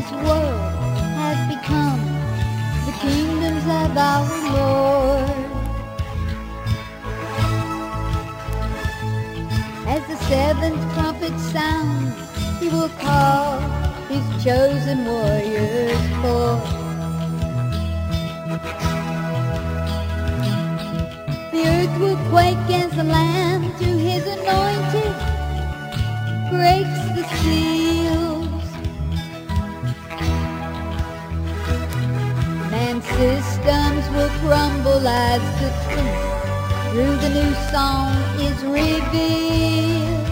this world have become the kingdoms of our Lord. As the seventh trumpet sounds, he will call his chosen warriors forth. The earth will quake as the Lamb through his anointed breaks the seals. Man's systems will crumble as the truth through the new song is revealed.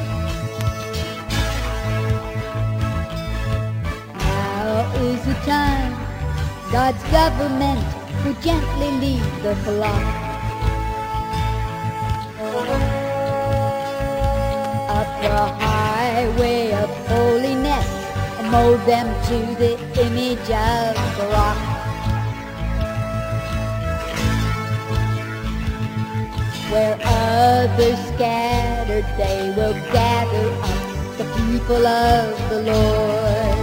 Now is the time God's government will gently lead the flock. Up the highway of holiness and mold them to the image of the rock. Where others scattered, they will gather up the people of the Lord.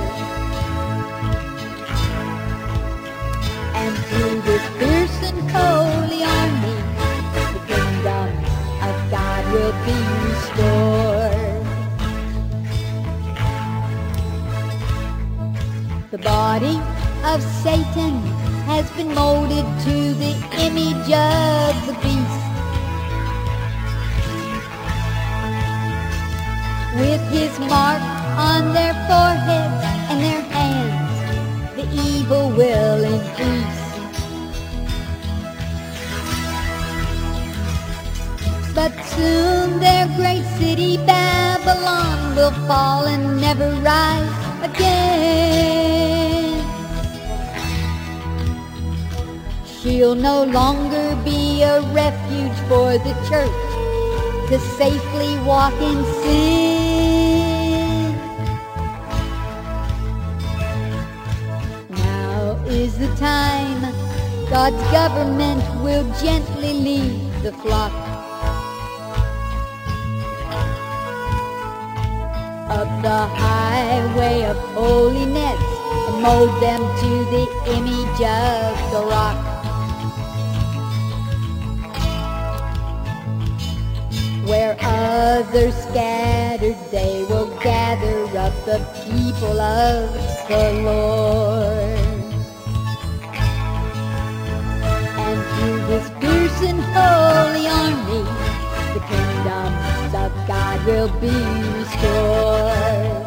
And through this fierce and holy army, the kingdom of God will be restored. The body of Satan has been molded to the image of the beast. With his mark on their foreheads and their hands, the evil will increase. But soon their great city Babylon will fall and never rise again. She'll no longer be a refuge for the church to safely walk in sin. Now is the time God's government will gently lead the flock. Up the highway of holiness and mold them to the image of the rock. Where others scattered, they will gather up the people of the Lord. And through this fierce and holy army, the kingdoms of God will be restored.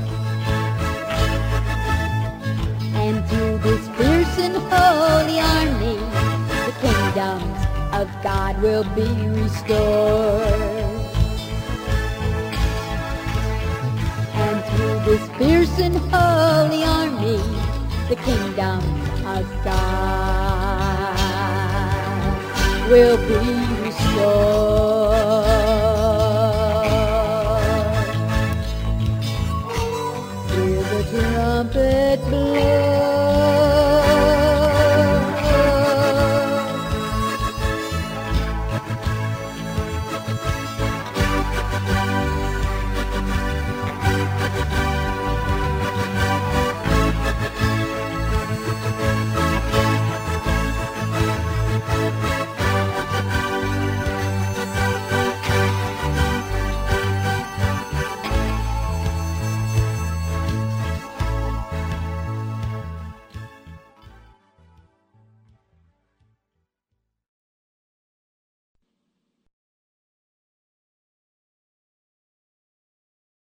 And through this fierce and holy army, the kingdoms of God will be restored. And through this fierce and holy army, the kingdom of God will be